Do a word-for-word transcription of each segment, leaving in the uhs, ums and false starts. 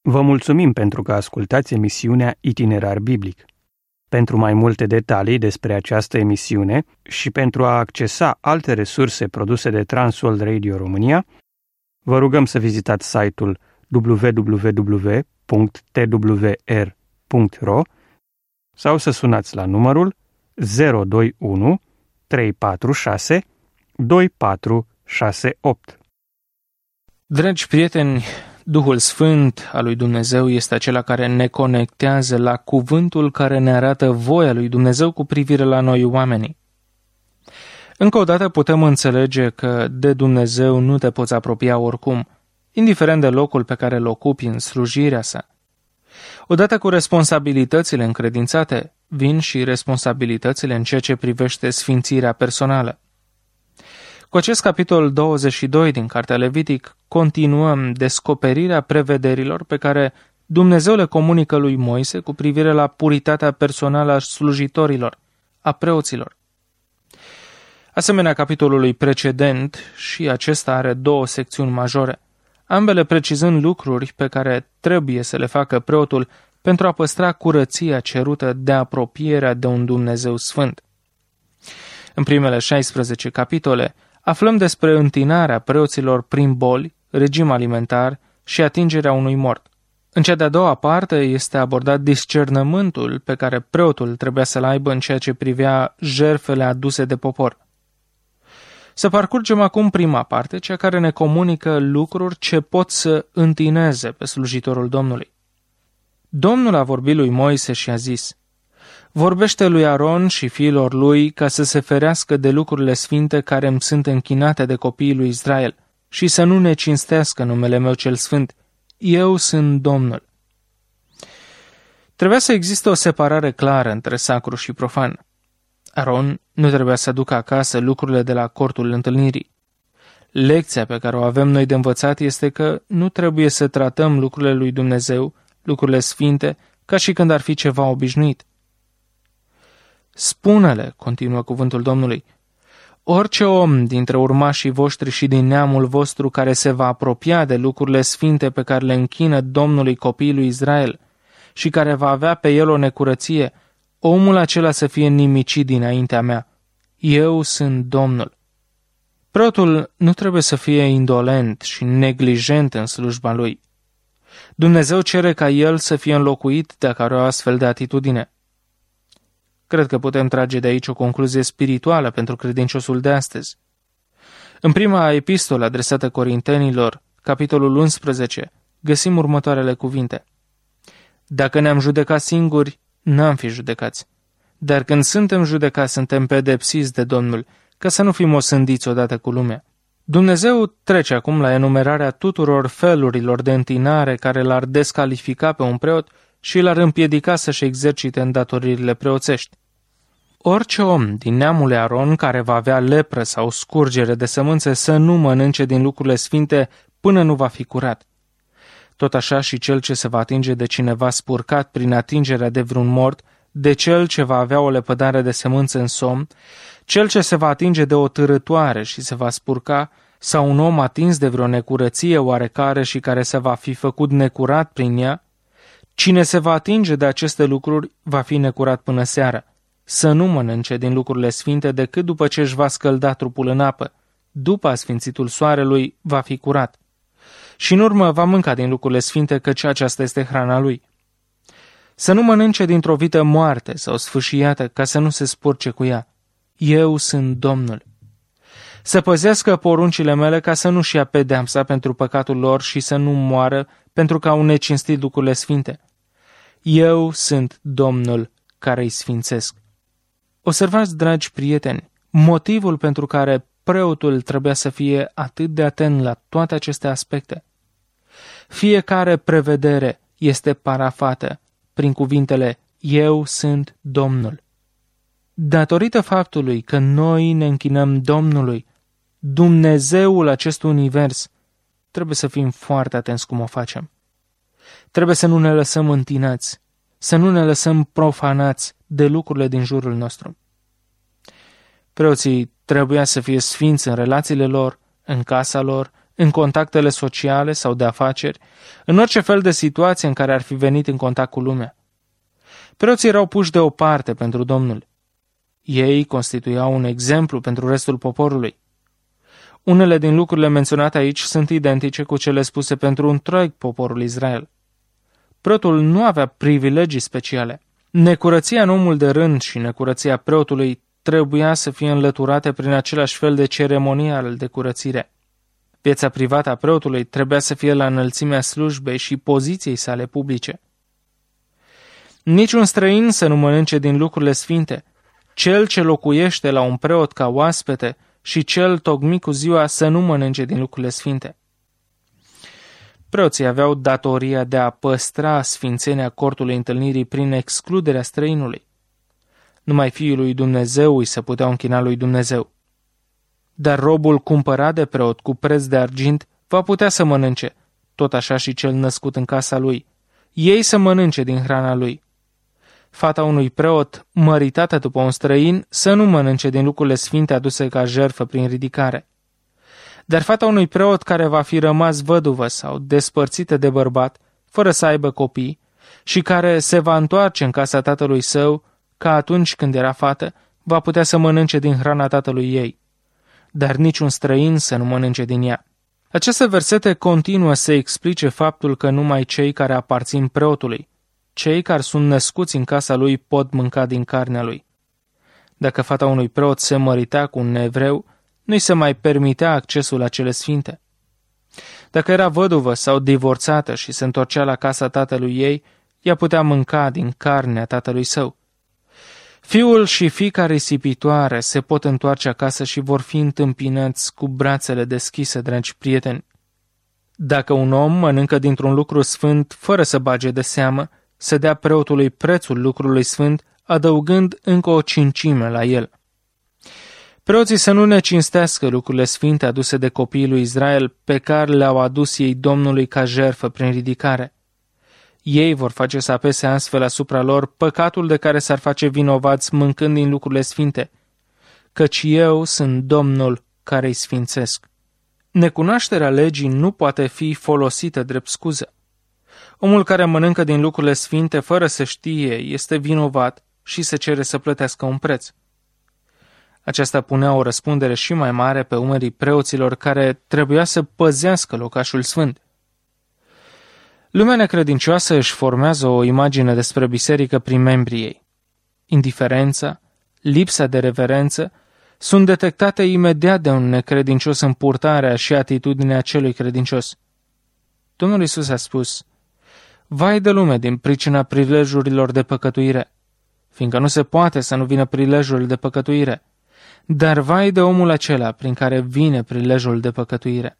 Vă mulțumim pentru că ascultați emisiunea Itinerar Biblic. Pentru mai multe detalii despre această emisiune și pentru a accesa alte resurse produse de Transworld Radio România, vă rugăm să vizitați site-ul w w w punct t w r punct r o sau să sunați la numărul zero doi unu trei patru șase doi patru șase opt. Dragi prieteni, Duhul Sfânt al lui Dumnezeu este acela care ne conectează la cuvântul care ne arată voia lui Dumnezeu cu privire la noi oamenii. Încă o dată putem înțelege că de Dumnezeu nu te poți apropia oricum, indiferent de locul pe care îl ocupi în slujirea sa. Odată cu responsabilitățile încredințate, vin și responsabilitățile în ceea ce privește sfințirea personală. Cu acest capitol douăzeci și doi din Cartea Levitic continuăm descoperirea prevederilor pe care Dumnezeu le comunică lui Moise cu privire la puritatea personală a slujitorilor, a preoților. Asemenea capitolului precedent, și acesta are două secțiuni majore, ambele precizând lucruri pe care trebuie să le facă preotul pentru a păstra curăția cerută de apropierea de un Dumnezeu sfânt. În primele șaisprezece capitole aflăm despre întinarea preoților prin boli, regim alimentar și atingerea unui mort. În cea de-a doua parte este abordat discernământul pe care preotul trebuia să-l aibă în ceea ce privea jertfele aduse de popor. Să parcurgem acum prima parte, cea care ne comunică lucruri ce pot să întineze pe slujitorul Domnului. Domnul a vorbit lui Moise și a zis: vorbește lui Aron și fiilor lui ca să se ferească de lucrurile sfinte care îmi sunt închinate de copiii lui Israel și să nu ne cinstească numele meu cel sfânt. Eu sunt Domnul. Trebuia să existe o separare clară între sacru și profan. Aron nu trebuia să aducă acasă lucrurile de la cortul întâlnirii. Lecția pe care o avem noi de învățat este că nu trebuie să tratăm lucrurile lui Dumnezeu, lucrurile sfinte, ca și când ar fi ceva obișnuit. Spune-le, continuă cuvântul Domnului, orice om dintre urmașii voștri și din neamul vostru care se va apropia de lucrurile sfinte pe care le închină Domnului copiii lui Israel și care va avea pe el o necurăție, omul acela să fie nimicit dinaintea mea. Eu sunt Domnul. Preotul nu trebuie să fie indolent și neglijent în slujba lui. Dumnezeu cere ca el să fie înlocuit dacă are o astfel de atitudine. Cred că putem trage de aici o concluzie spirituală pentru credinciosul de astăzi. În prima epistolă adresată Corintenilor, capitolul unsprezece, găsim următoarele cuvinte. Dacă ne-am judecat singuri, n-am fi judecați. Dar când suntem judecați, suntem pedepsiți de Domnul, ca să nu fim osândiți odată cu lumea. Dumnezeu trece acum la enumerarea tuturor felurilor de întinare care l-ar descalifica pe un preot și l-ar împiedica să-și exercite îndatoririle preoțești. Orice om din neamul Aron care va avea lepră sau scurgere de sămânțe să nu mănânce din lucrurile sfinte până nu va fi curat. Tot așa și cel ce se va atinge de cineva spurcat prin atingerea de vreun mort, de cel ce va avea o lepădare de sămânță în somn, cel ce se va atinge de o târătoare și se va spurca, sau un om atins de vreo necurăție oarecare și care se va fi făcut necurat prin ea, cine se va atinge de aceste lucruri va fi necurat până seara. Să nu mănânce din lucrurile sfinte decât după ce își va scălda trupul în apă. După asfințitul soarelui va fi curat. Și în urmă va mânca din lucrurile sfinte, căci aceasta este hrana lui. Să nu mănânce dintr-o vită moarte sau sfâșiată, ca să nu se spurce cu ea. Eu sunt Domnul. Să păzească poruncile mele ca să nu-și ia pedeapsa pentru păcatul lor și să nu moară pentru că au necinstit lucrurile sfinte. Eu sunt Domnul care îi sfințesc. Observați, dragi prieteni, motivul pentru care preotul trebuia să fie atât de atent la toate aceste aspecte. Fiecare prevedere este parafată prin cuvintele Eu sunt Domnul. Datorită faptului că noi ne închinăm Domnului, Dumnezeul acestui univers, trebuie să fim foarte atenți cum o facem. Trebuie să nu ne lăsăm întinați, să nu ne lăsăm profanați de lucrurile din jurul nostru. Preoții trebuia să fie sfinți în relațiile lor, în casa lor, în contactele sociale sau de afaceri, în orice fel de situație în care ar fi venit în contact cu lumea. Preoții erau puși deoparte pentru Domnul. Ei constituiau un exemplu pentru restul poporului. Unele din lucrurile menționate aici sunt identice cu cele spuse pentru întreg poporul Israel. Preotul nu avea privilegii speciale. Necurăția în omul de rând și necurăția preotului trebuia să fie înlăturate prin același fel de ceremonial de curățire. Viața privată a preotului trebuia să fie la înălțimea slujbei și poziției sale publice. Niciun străin să nu mănânce din lucrurile sfinte. Cel ce locuiește la un preot ca oaspete și cel tocmit cu ziua să nu mănânce din lucrurile sfinte. Preoții aveau datoria de a păstra sfințenia cortului întâlnirii prin excluderea străinului. Numai Fiul lui Dumnezeu îi se puteau închina lui Dumnezeu. Dar robul cumpărat de preot cu preț de argint va putea să mănânce, tot așa și cel născut în casa lui. Ei să mănânce din hrana lui. Fata unui preot, măritată după un străin, să nu mănânce din lucrurile sfinte aduse ca jertfă prin ridicare. Dar fata unui preot care va fi rămas văduvă sau despărțită de bărbat, fără să aibă copii, și care se va întoarce în casa tatălui său, ca atunci când era fată, va putea să mănânce din hrana tatălui ei. Dar niciun străin să nu mănânce din ea. Aceste versete continuă să explice faptul că numai cei care aparțin preotului, cei care sunt născuți în casa lui, pot mânca din carnea lui. Dacă fata unui preot se mărita cu un neevreu, nu-i se mai permitea accesul la cele sfinte. Dacă era văduvă sau divorțată și se întorcea la casa tatălui ei, ea putea mânca din carnea tatălui său. Fiul și fiica risipitoare se pot întoarce acasă și vor fi întâmpinați cu brațele deschise, dragi prieteni. Dacă un om mănâncă dintr-un lucru sfânt fără să bage de seamă, să dea preotului prețul lucrului sfânt, adăugând încă o cincime la el. Preoții să nu ne cinstească lucrurile sfinte aduse de copiii lui Israel pe care le-au adus ei Domnului ca jertfă prin ridicare. Ei vor face să apese astfel asupra lor păcatul de care s-ar face vinovați mâncând din lucrurile sfinte, căci eu sunt Domnul care îi sfințesc. Necunoașterea legii nu poate fi folosită drept scuză. Omul care mănâncă din lucrurile sfinte fără să știe este vinovat și se cere să plătească un preț. Aceasta punea o răspundere și mai mare pe umerii preoților care trebuia să păzească locașul sfânt. Lumea necredincioasă își formează o imagine despre biserică prin membrii ei. Indiferența, lipsa de reverență sunt detectate imediat de un necredincios în purtarea și atitudinea celui credincios. Domnul Iisus a spus: vai de lume din pricina prilejurilor de păcătuire, fiindcă nu se poate să nu vină prilejul de păcătuire, dar vai de omul acela prin care vine prilejul de păcătuire.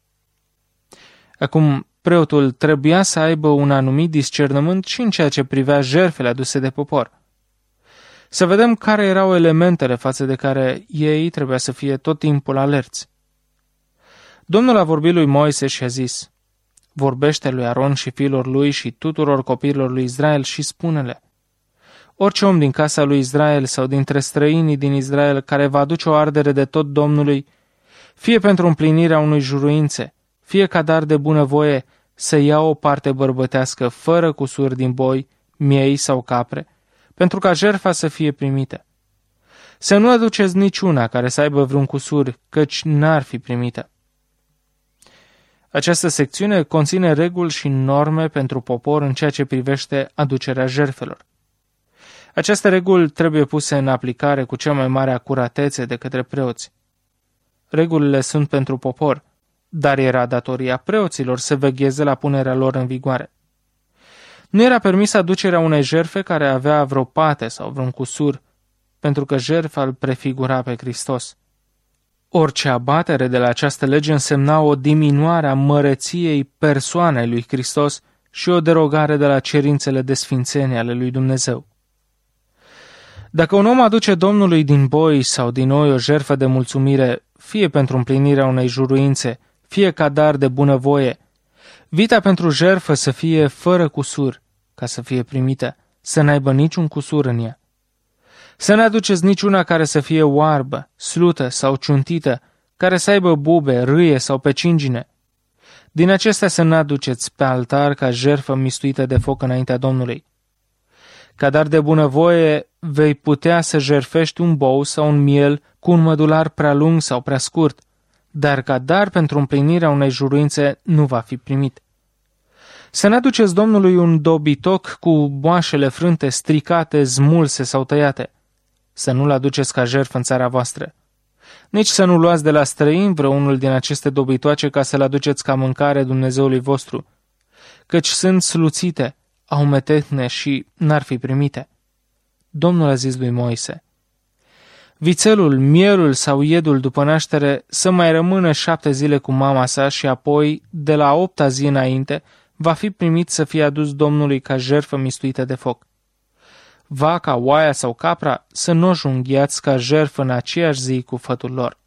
Acum, preotul trebuia să aibă un anumit discernământ și în ceea ce privea jertfele aduse de popor. Să vedem care erau elementele față de care ei trebuia să fie tot timpul alerți. Domnul a vorbit lui Moise și a zis: vorbește lui Aron și fiilor lui și tuturor copiilor lui Israel și spune-le: orice om din casa lui Israel sau dintre străinii din Israel care va aduce o ardere de tot Domnului, fie pentru împlinirea unui juruințe, fie ca dar de bunăvoie, să ia o parte bărbătească fără cusur din boi, miei sau capre, pentru ca jertfa să fie primită. Să nu aduceți niciuna care să aibă vreun cusur, căci n-ar fi primită. Această secțiune conține reguli și norme pentru popor în ceea ce privește aducerea jertfelor. Aceste reguli trebuie puse în aplicare cu cea mai mare acuratețe de către preoți. Regulile sunt pentru popor, dar era datoria preoților să vegheze la punerea lor în vigoare. Nu era permis aducerea unei jertfe care avea vreo pată sau vreun cusur, pentru că jertfa îl prefigura pe Hristos. Orice abatere de la această lege însemna o diminuare a măreției persoanei lui Hristos și o derogare de la cerințele de sfințenie ale lui Dumnezeu. Dacă un om aduce Domnului din boi sau din oi o jertfă de mulțumire, fie pentru împlinirea unei juruințe, fie ca dar de bunăvoie, vita pentru jertfă să fie fără cusur, ca să fie primită, să n-aibă niciun cusur în ea. Să ne aduceți niciuna care să fie oarbă, slută sau ciuntită, care să aibă bube, râie sau pecingine, Din acestea să n-aduceți pe altar ca jertfă mistuită de foc înaintea Domnului. Ca dar de bunăvoie vei putea să jertfești un bou sau un miel cu un mădular prea lung sau prea scurt, dar ca dar pentru împlinirea unei juruințe nu va fi primit. Să n-aduceți Domnului un dobitoc cu boașele frânte, stricate, smulse sau tăiate. Să nu-l aduceți ca jertfă în țara voastră. Nici să nu luați de la străin vreunul din aceste dobitoace ca să-l aduceți ca mâncare Dumnezeului vostru, căci sunt sluțite, au metehne și n-ar fi primite. Domnul a zis lui Moise: vițelul, mielul sau iedul după naștere să mai rămână șapte zile cu mama sa și apoi, de la opta zi înainte, va fi primit să fie adus Domnului ca jertfă mistuită de foc. Vaca, oaia sau capra să nu o junghiați ca jertfă în aceeași zi cu fătul lor.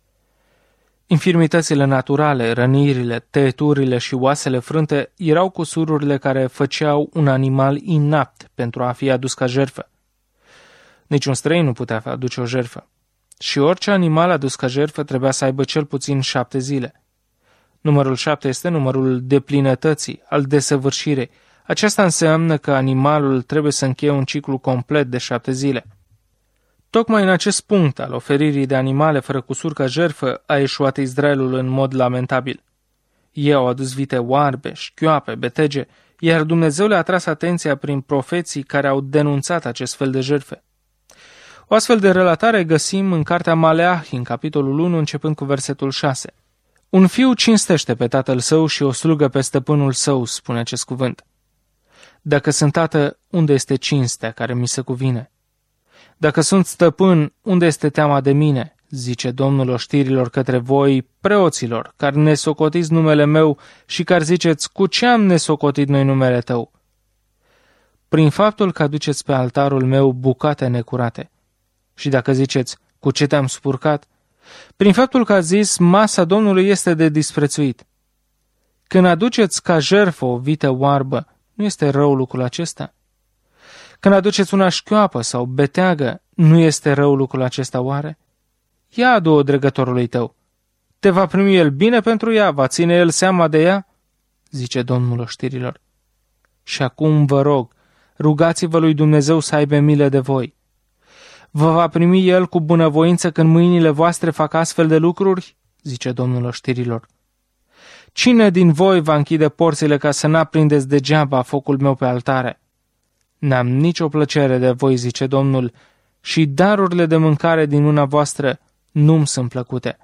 Infirmitățile naturale, rănirile, tăieturile și oasele frânte erau cusururile care făceau un animal inapt pentru a fi adus ca jertfă. Niciun străin nu putea aduce o jertfă. Și orice animal adus ca jertfă trebuia să aibă cel puțin șapte zile. Numărul șapte este numărul deplinătății, al desăvârșirei. Aceasta înseamnă că animalul trebuie să încheie un ciclu complet de șapte zile. Tocmai în acest punct al oferirii de animale fără cusur ca jertfă a eșuat Israelul în mod lamentabil. Ei au adus vite oarbe, șchioape, betege, iar Dumnezeu le-a tras atenția prin profeții care au denunțat acest fel de jertfe. O astfel de relatare găsim în cartea Maleahi, în capitolul unu, începând cu versetul șase. Un fiu cinstește pe tatăl său și o slugă pe stăpânul său, spune acest cuvânt. Dacă sunt tată, unde este cinstea care mi se cuvine? Dacă sunt stăpân, unde este teama de mine? Zice Domnul oștirilor către voi, preoților, care ne socotiți numele meu și care ziceți, cu ce am nesocotit noi numele tău? Prin faptul că aduceți pe altarul meu bucate necurate. Și dacă ziceți, cu ce te-am spurcat? Prin faptul că a zis, masa Domnului este de disprețuit. Când aduceți ca jertfă o vită oarbă, nu este rău lucrul acesta? Când aduceți una șchioapă sau beteagă, nu este rău lucrul acesta oare? Ia adu-o dregătorului tău. Te va primi el bine pentru ea, va ține el seama de ea? Zice Domnul oștirilor. Și acum vă rog, rugați-vă lui Dumnezeu să aibă milă de voi. Vă va primi el cu bunăvoință când mâinile voastre fac astfel de lucruri? Zice Domnul oștirilor. Cine din voi va închide porțile ca să n-aprindeți degeaba focul meu pe altare? N-am nicio plăcere de voi, zice Domnul, și darurile de mâncare din mâna voastră nu-mi sunt plăcute.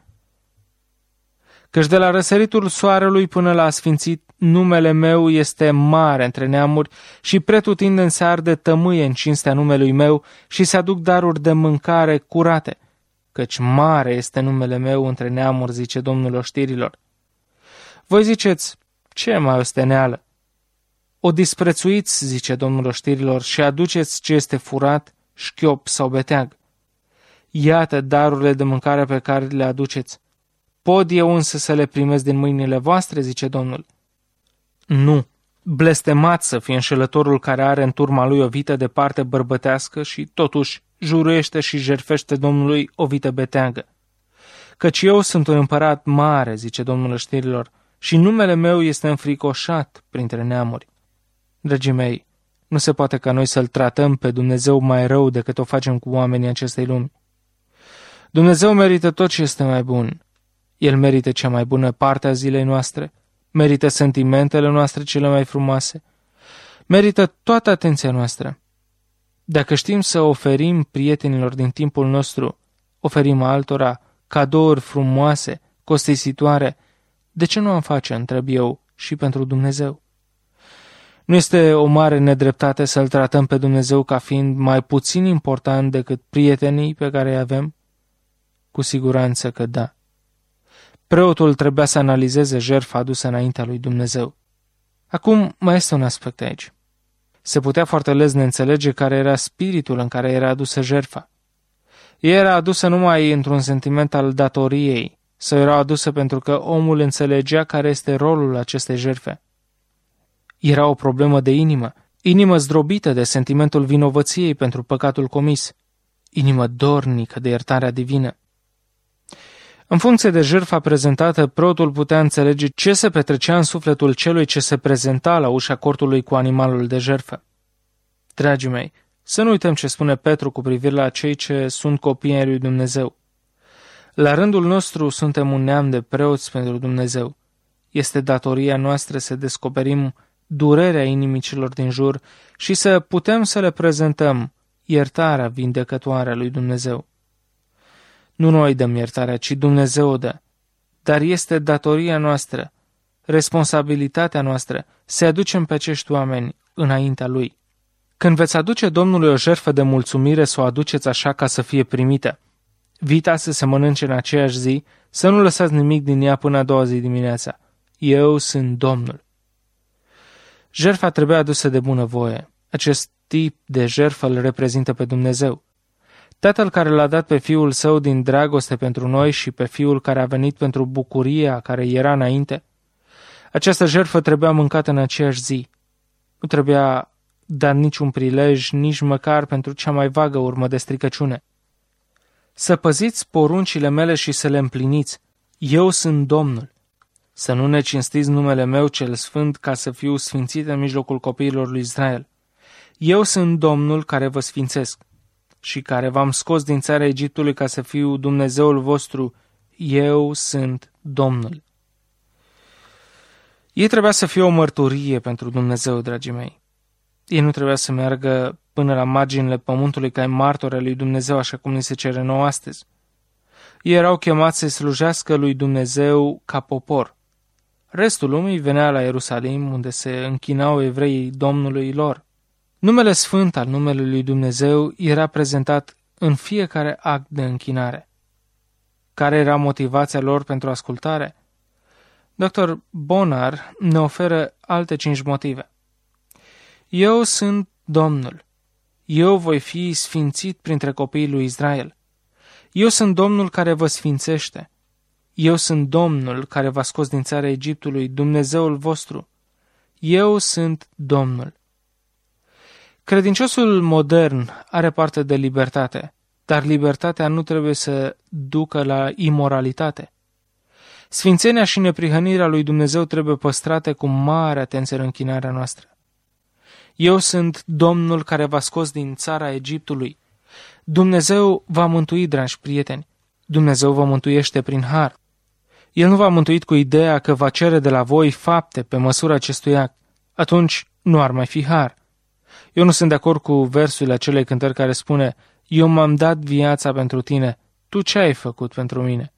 Căci de la răsăritul soarelui până la asfințit, numele meu este mare între neamuri și pretutindeni se arde tămâie în cinstea numelui meu și se aduc daruri de mâncare curate, căci mare este numele meu între neamuri, zice Domnul oștirilor. Voi ziceți, ce mai osteneală? O disprețuiți, zice Domnul oștirilor, și aduceți ce este furat, șchiop sau beteag. Iată darurile de mâncare pe care le aduceți. Pot eu însă să le primesc din mâinile voastre, zice Domnul? Nu, blestemat să fie înșelătorul care are în turma lui o vită de parte bărbătească și totuși juruiește și jertfește Domnului o vită beteagă. Căci eu sunt un împărat mare, zice Domnul oștirilor, și numele meu este înfricoșat printre neamuri. Dragii mei, nu se poate ca noi să-L tratăm pe Dumnezeu mai rău decât o facem cu oamenii acestei lumi. Dumnezeu merită tot ce este mai bun. El merită cea mai bună parte a zilei noastre, merită sentimentele noastre cele mai frumoase, merită toată atenția noastră. Dacă știm să oferim prietenilor din timpul nostru, oferim altora cadouri frumoase, costisitoare, de ce nu am face, întreb eu, și pentru Dumnezeu? Nu este o mare nedreptate să-L tratăm pe Dumnezeu ca fiind mai puțin important decât prietenii pe care îi avem? Cu siguranță că da. Preotul trebuia să analizeze jertfa adusă înaintea lui Dumnezeu. Acum mai este un aspect aici. Se putea foarte lesne înțelege care era spiritul în care era adusă jertfa. Ea era adusă numai într-un sentiment al datoriei, sau era adusă pentru că omul înțelegea care este rolul acestei jertfe. Era o problemă de inimă, inimă zdrobită de sentimentul vinovăției pentru păcatul comis, inimă dornică de iertarea divină. În funcție de jertfa prezentată, preotul putea înțelege ce se petrecea în sufletul celui ce se prezenta la ușa cortului cu animalul de jertfă. Dragii mei, să nu uităm ce spune Petru cu privire la cei ce sunt copii ai lui Dumnezeu. La rândul nostru suntem un neam de preoți pentru Dumnezeu. Este datoria noastră să descoperim durerea inimii celor din jur și să putem să le prezentăm iertarea vindecătoare a lui Dumnezeu. Nu noi dăm iertarea, ci Dumnezeu o dă. Dar este datoria noastră, responsabilitatea noastră, să aducem pe acești oameni înaintea Lui. Când veți aduce Domnului o jertfă de mulțumire, să o aduceți așa ca să fie primită. Vita să se mănânce în aceeași zi, să nu lăsați nimic din ea până a doua zi dimineața. Eu sunt Domnul. Jertfa trebuia adusă de bunăvoie. Acest tip de jertfă îl reprezintă pe Dumnezeu. Tatăl care l-a dat pe Fiul Său din dragoste pentru noi și pe Fiul care a venit pentru bucuria care era înainte, această jertfă trebuia mâncată în aceeași zi. Nu trebuia dat niciun prilej, nici măcar pentru cea mai vagă urmă de stricăciune. Să păziți poruncile mele și să le împliniți. Eu sunt Domnul. Să nu ne cinstiți numele meu cel sfânt ca să fiu sfințit în mijlocul copiilor lui Israel. Eu sunt Domnul care vă sfințesc și care v-am scos din țara Egiptului ca să fiu Dumnezeul vostru. Eu sunt Domnul. Ei trebuia să fie o mărturie pentru Dumnezeu, dragii mei. Ei nu trebuia să meargă până la marginile pământului ca martori al lui Dumnezeu, așa cum ni se cere nouă astăzi. Ei erau chemați să slujească lui Dumnezeu ca popor. Restul lumii venea la Ierusalim, unde se închinau evreii Domnului lor. Numele sfânt al numelui lui Dumnezeu era prezentat în fiecare act de închinare. Care era motivația lor pentru ascultare? doctor Bonar ne oferă alte cinci motive. Eu sunt Domnul. Eu voi fi sfințit printre copiii lui Israel. Eu sunt Domnul care vă sfințește. Eu sunt Domnul care v-a scos din țara Egiptului, Dumnezeul vostru. Eu sunt Domnul. Credinciosul modern are parte de libertate, dar libertatea nu trebuie să ducă la imoralitate. Sfințenia și neprihănirea lui Dumnezeu trebuie păstrate cu mare atenție în închinarea noastră. Eu sunt Domnul care v-a scos din țara Egiptului. Dumnezeu va mântui, dragi prieteni. Dumnezeu vă mântuiește prin har. El nu v-a mântuit cu ideea că va cere de la voi fapte pe măsura acestui act. Atunci nu ar mai fi har. Eu nu sunt de acord cu versul acelei cântări care spune: eu m-am dat viața pentru tine, tu ce ai făcut pentru mine?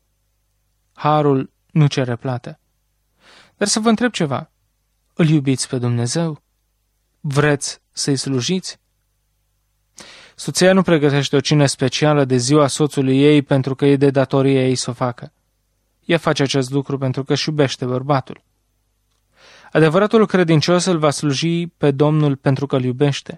Harul nu cere plată. Dar să vă întreb ceva. Îl iubiți pe Dumnezeu? Vreți să-i slujiți? Soția nu pregătește o cină specială de ziua soțului ei pentru că e de datorie ei să o facă. Ea face acest lucru pentru că își iubește bărbatul. Adevăratul credincios îl va sluji pe Domnul pentru că îl iubește.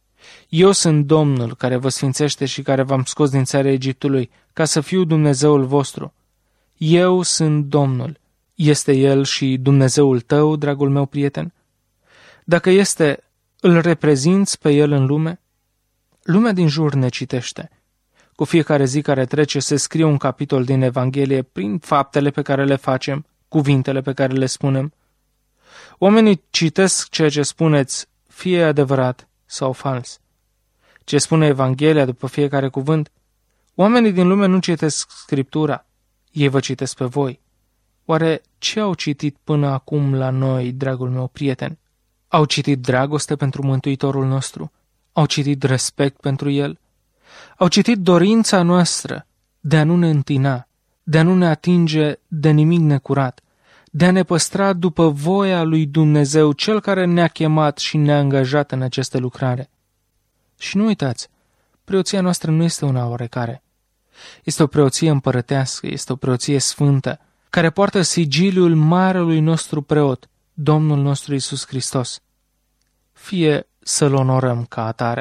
Eu sunt Domnul care vă sfințește și care v-am scos din țara Egiptului ca să fiu Dumnezeul vostru. Eu sunt Domnul. Este El și Dumnezeul tău, dragul meu prieten? Dacă este, îl reprezinți pe El în lume? Lumea din jur ne citește. Cu fiecare zi care trece se scrie un capitol din Evanghelie prin faptele pe care le facem, cuvintele pe care le spunem. Oamenii citesc ceea ce spuneți, fie adevărat sau fals. Ce spune Evanghelia după fiecare cuvânt? Oamenii din lume nu citesc Scriptura, ei vă citesc pe voi. Oare ce au citit până acum la noi, dragul meu prieten? Au citit dragoste pentru Mântuitorul nostru? Au citit respect pentru El? Au citit dorința noastră de a nu ne întina, de a nu ne atinge de nimic necurat, de a ne păstra după voia lui Dumnezeu, Cel care ne-a chemat și ne-a angajat în această lucrare. Și nu uitați, preoția noastră nu este una oarecare. Este o preoție împărătească, este o preoție sfântă, care poartă sigiliul marelui nostru preot, Domnul nostru Iisus Hristos. Fie să-L onorăm ca atare.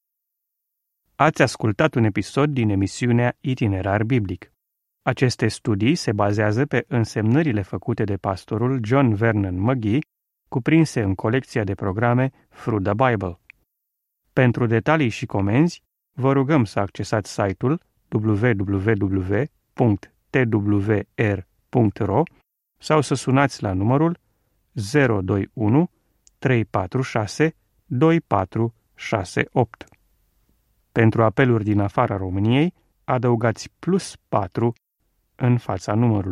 Ați ascultat un episod din emisiunea Itinerar Biblic. Aceste studii se bazează pe însemnările făcute de pastorul John Vernon McGee, cuprinse în colecția de programe Through the Bible. Pentru detalii și comenzi, vă rugăm să accesați site-ul w w w punct t w r punct r o sau să sunați la numărul zero doi unu trei patru șase doi patru șase opt. Pentru apeluri din afara României, adăugați plus patru în fața numărului.